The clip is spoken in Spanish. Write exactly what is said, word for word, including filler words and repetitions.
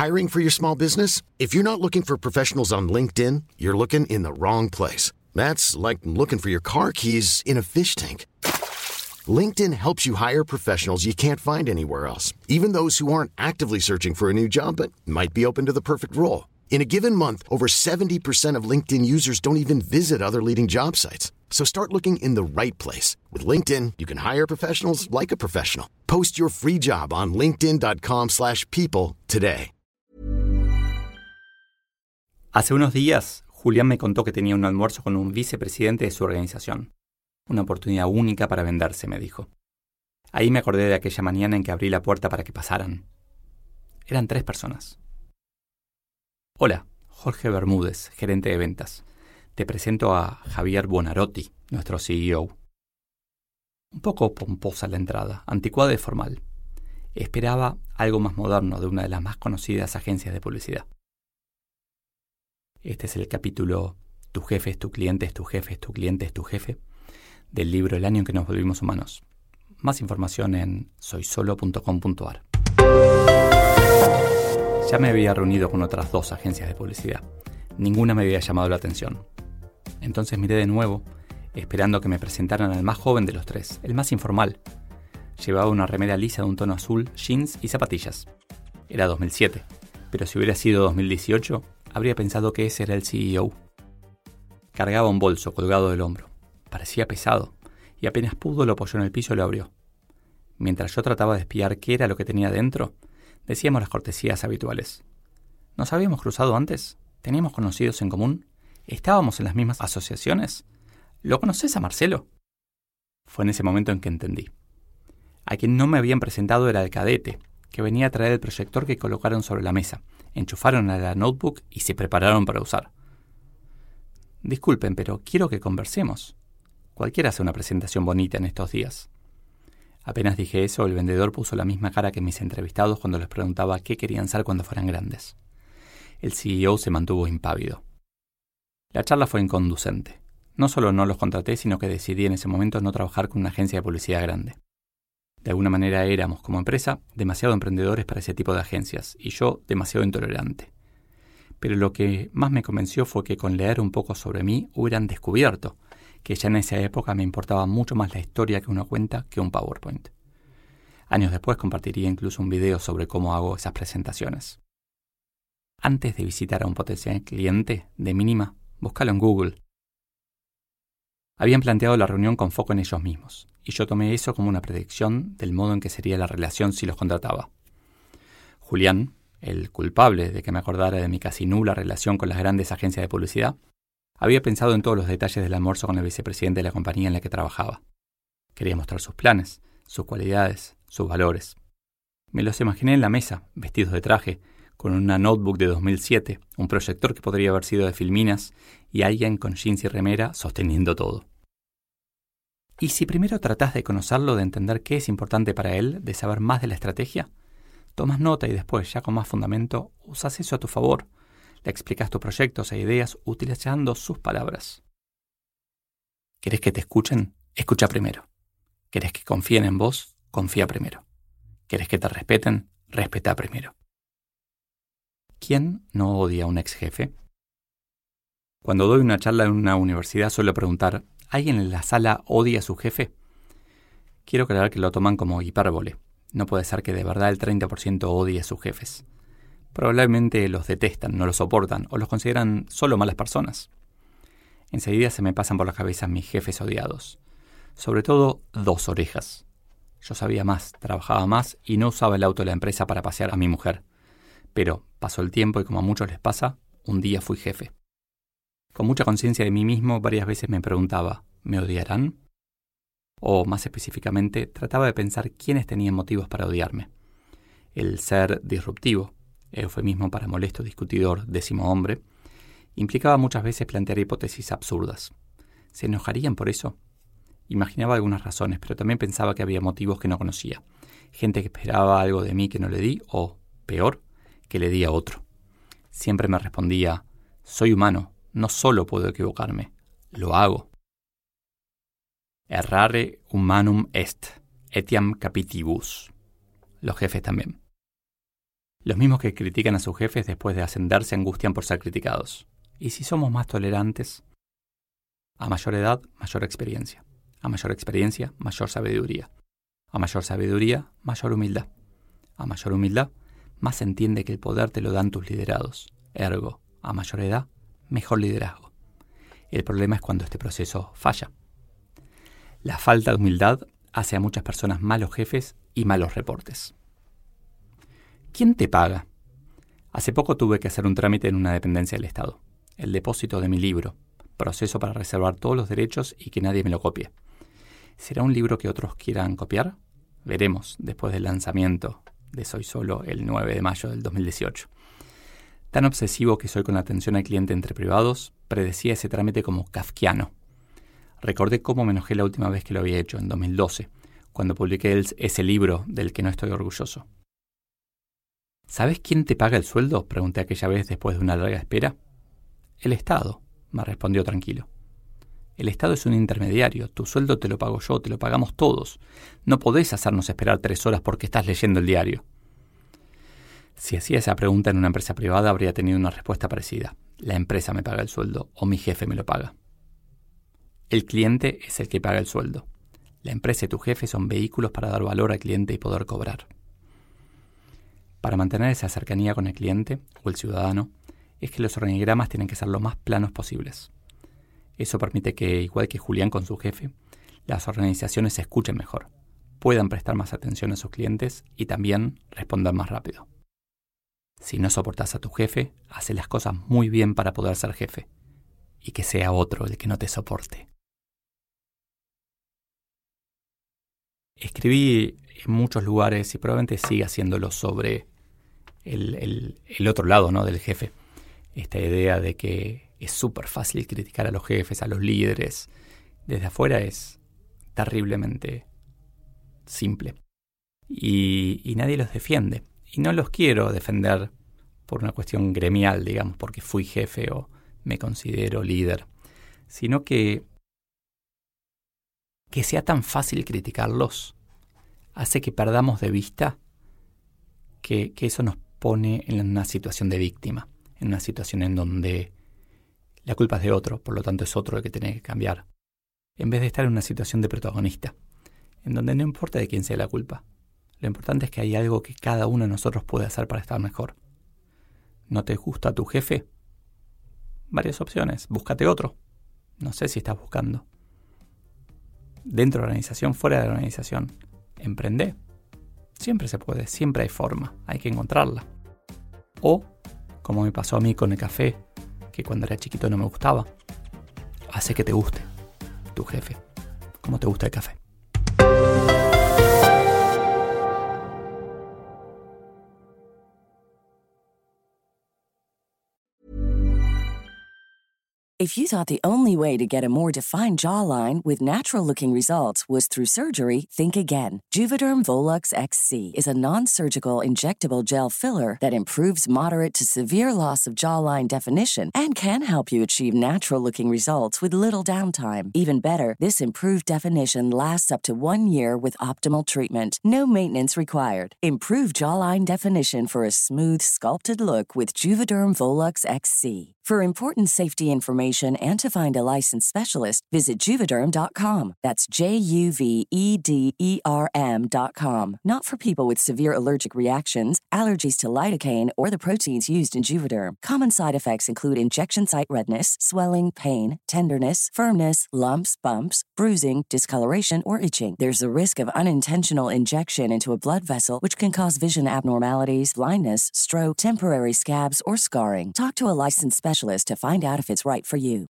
Hiring for your small business? If you're not looking for professionals on LinkedIn, you're looking in the wrong place. That's like looking for your car keys in a fish tank. LinkedIn helps you hire professionals you can't find anywhere else, even those who aren't actively searching for a new job but might be open to the perfect role. In a given month, over seventy percent of LinkedIn users don't even visit other leading job sites. So start looking in the right place. With LinkedIn, you can hire professionals like a professional. Post your free job on linkedin dot com slash people today. Hace unos días, Julián me contó que tenía un almuerzo con un vicepresidente de su organización. Una oportunidad única para venderse, me dijo. Ahí me acordé de aquella mañana en que abrí la puerta para que pasaran. Eran tres personas. Hola, Jorge Bermúdez, gerente de ventas. Te presento a Javier Buonarroti, nuestro C E O. Un poco pomposa la entrada, anticuada y formal. Esperaba algo más moderno de una de las más conocidas agencias de publicidad. Este es el capítulo Tu jefe es tu cliente, es tu jefe, es tu cliente, es tu jefe, del libro El año en que nos volvimos humanos. Más información en soy solo punto com punto a r. Ya me había reunido con otras dos agencias de publicidad. Ninguna me había llamado la atención. Entonces miré de nuevo, esperando que me presentaran al más joven de los tres, el más informal. Llevaba una remera lisa de un tono azul, jeans y zapatillas. Era dos mil siete, pero si hubiera sido dos mil dieciocho, habría pensado que ese era el C E O. Cargaba un bolso colgado del hombro. Parecía pesado, y apenas pudo lo apoyó en el piso y lo abrió. Mientras yo trataba de espiar qué era lo que tenía dentro, decíamos las cortesías habituales. ¿Nos habíamos cruzado antes? ¿Teníamos conocidos en común? ¿Estábamos en las mismas asociaciones? ¿Lo conoces a Marcelo? Fue en ese momento en que entendí. A quien no me habían presentado era el cadete, que venía a traer el proyector que colocaron sobre la mesa, enchufaron a la notebook y se prepararon para usar. Disculpen, pero quiero que conversemos. Cualquiera hace una presentación bonita en estos días. Apenas dije eso, el vendedor puso la misma cara que mis entrevistados cuando les preguntaba qué querían ser cuando fueran grandes. El C E O se mantuvo impávido. La charla fue inconducente. No solo no los contraté, sino que decidí en ese momento no trabajar con una agencia de publicidad grande. De alguna manera éramos, como empresa, demasiado emprendedores para ese tipo de agencias, y yo demasiado intolerante. Pero lo que más me convenció fue que con leer un poco sobre mí hubieran descubierto que ya en esa época me importaba mucho más la historia que uno cuenta que un PowerPoint. Años después compartiría incluso un video sobre cómo hago esas presentaciones. Antes de visitar a un potencial cliente, de mínima, búscalo en Google. Habían planteado la reunión con foco en ellos mismos, y yo tomé eso como una predicción del modo en que sería la relación si los contrataba. Julián, el culpable de que me acordara de mi casi nula relación con las grandes agencias de publicidad, había pensado en todos los detalles del almuerzo con el vicepresidente de la compañía en la que trabajaba. Quería mostrar sus planes, sus cualidades, sus valores. Me los imaginé en la mesa, vestidos de traje, con una notebook de dos mil siete, un proyector que podría haber sido de Filminas y alguien con jeans y remera sosteniendo todo. ¿Y si primero tratás de conocerlo, de entender qué es importante para él, de saber más de la estrategia? Tomas nota y después, ya con más fundamento, usas eso a tu favor. Le explicas tus proyectos e ideas utilizando sus palabras. ¿Querés que te escuchen? Escucha primero. ¿Querés que confíen en vos? Confía primero. ¿Querés que te respeten? Respeta primero. ¿Quién no odia a un ex jefe? Cuando doy una charla en una universidad suelo preguntar, ¿alguien en la sala odia a su jefe? Quiero aclarar que lo toman como hipérbole. No puede ser que de verdad el treinta por ciento odie a sus jefes. Probablemente los detestan, no los soportan o los consideran solo malas personas. Enseguida se me pasan por la cabeza mis jefes odiados. Sobre todo dos orejas. Yo sabía más, trabajaba más y no usaba el auto de la empresa para pasear a mi mujer. Pero pasó el tiempo y como a muchos les pasa, un día fui jefe. Con mucha conciencia de mí mismo, varias veces me preguntaba, ¿me odiarán? O, más específicamente, trataba de pensar quiénes tenían motivos para odiarme. El ser disruptivo, eufemismo para molesto discutidor, décimo hombre, implicaba muchas veces plantear hipótesis absurdas. ¿Se enojarían por eso? Imaginaba algunas razones, pero también pensaba que había motivos que no conocía. Gente que esperaba algo de mí que no le di, o, peor, que le di a otro. Siempre me respondía, soy humano, no solo puedo equivocarme, lo hago. Errare humanum est, etiam capitibus. Los jefes también. Los mismos que critican a sus jefes después de ascender se angustian por ser criticados. ¿Y si somos más tolerantes? A mayor edad, mayor experiencia. A mayor experiencia, mayor sabiduría. A mayor sabiduría, mayor humildad. A mayor humildad, más se entiende que el poder te lo dan tus liderados. Ergo, a mayor edad, mejor liderazgo. El problema es cuando este proceso falla. La falta de humildad hace a muchas personas malos jefes y malos reportes. ¿Quién te paga? Hace poco tuve que hacer un trámite en una dependencia del Estado. El depósito de mi libro, proceso para reservar todos los derechos y que nadie me lo copie. ¿Será un libro que otros quieran copiar? Veremos después del lanzamiento de Soy Solo el nueve de mayo del dos mil dieciocho. Tan obsesivo que soy con la atención al cliente entre privados, predecía ese trámite como kafkiano. Recordé cómo me enojé la última vez que lo había hecho, en dos mil doce, cuando publiqué el, ese libro del que no estoy orgulloso. ¿Sabes quién te paga el sueldo?, pregunté aquella vez después de una larga espera. El Estado, me respondió tranquilo. El Estado es un intermediario, tu sueldo te lo pago yo, te lo pagamos todos. No podés hacernos esperar tres horas porque estás leyendo el diario. Si hacía esa pregunta en una empresa privada habría tenido una respuesta parecida. La empresa me paga el sueldo o mi jefe me lo paga. El cliente es el que paga el sueldo. La empresa y tu jefe son vehículos para dar valor al cliente y poder cobrar. Para mantener esa cercanía con el cliente o el ciudadano, es que los organigramas tienen que ser lo más planos posibles. Eso permite que, igual que Julián con su jefe, las organizaciones se escuchen mejor, puedan prestar más atención a sus clientes y también responder más rápido. Si no soportas a tu jefe, hace las cosas muy bien para poder ser jefe, y que sea otro el que no te soporte. Escribí en muchos lugares y probablemente siga haciéndolo sobre el, el, el otro lado, ¿no?, del jefe. Esta idea de que es súper fácil criticar a los jefes, a los líderes. Desde afuera es terriblemente simple. Y, y nadie los defiende. Y no los quiero defender por una cuestión gremial, digamos, porque fui jefe o me considero líder, sino que que sea tan fácil criticarlos hace que perdamos de vista que, que eso nos pone en una situación de víctima, en una situación en donde la culpa es de otro, por lo tanto es otro el que tiene que cambiar, en vez de estar en una situación de protagonista, en donde no importa de quién sea la culpa. Lo importante es que hay algo que cada uno de nosotros puede hacer para estar mejor. ¿No te gusta tu jefe? Varias opciones. Búscate otro. No sé si estás buscando. Dentro de la organización, fuera de la organización. Emprende. Siempre se puede, siempre hay forma. Hay que encontrarla. O, como me pasó a mí con el café, que cuando era chiquito no me gustaba, hace que te guste tu jefe, como te gusta el café. If you thought the only way to get a more defined jawline with natural-looking results was through surgery, think again. Juvederm Volux X C is a non-surgical injectable gel filler that improves moderate to severe loss of jawline definition and can help you achieve natural-looking results with little downtime. Even better, this improved definition lasts up to one year with optimal treatment. No maintenance required. Improve jawline definition for a smooth, sculpted look with Juvederm Volux X C. For important safety information and to find a licensed specialist, visit Juvederm dot com. That's J U V E D E R M dot com. Not for people with severe allergic reactions, allergies to lidocaine, or the proteins used in Juvederm. Common side effects include injection site redness, swelling, pain, tenderness, firmness, lumps, bumps, bruising, discoloration, or itching. There's a risk of unintentional injection into a blood vessel, which can cause vision abnormalities, blindness, stroke, temporary scabs, or scarring. Talk to a licensed specialist to find out if it's right for you.